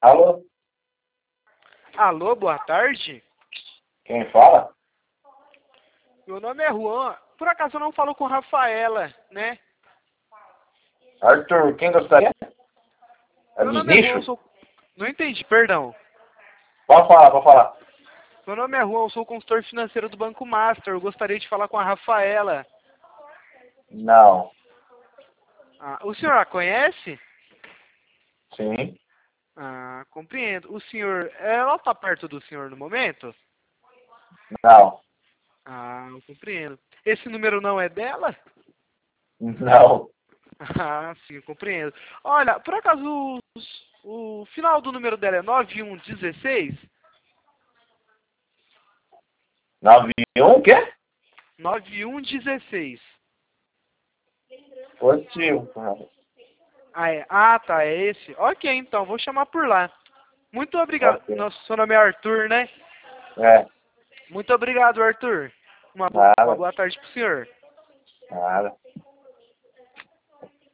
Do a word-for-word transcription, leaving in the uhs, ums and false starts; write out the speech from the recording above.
Alô? Alô, boa tarde. Quem fala? Meu nome é Juan. Por acaso eu não falo com Rafaela, né? Arthur, quem gostaria? É Meu dos nome é Juan, eu nichos? sou... Não entendi, perdão. Pode falar, pode falar. Meu nome é Juan, eu sou consultor financeiro do Banco Master. Eu gostaria de falar com a Rafaela. Não. Ah, o senhor a conhece? Sim. Ah, compreendo. O senhor... Ela está perto do senhor no momento? Não. Ah, eu compreendo. Esse número não é dela? Não. Ah, sim, eu compreendo. Olha, por acaso os- o final do número dela é nove um um seis? nove um o quê? nove um um seis. Positivo, cara. Ah, é. Ah, tá, é esse? Ok, então, vou chamar por lá. Muito obrigado. Ok. Nosso seu nome é Arthur, né? É, Muito obrigado, Arthur. Uma, bo- uma nada, boa tarde pro senhor. nada.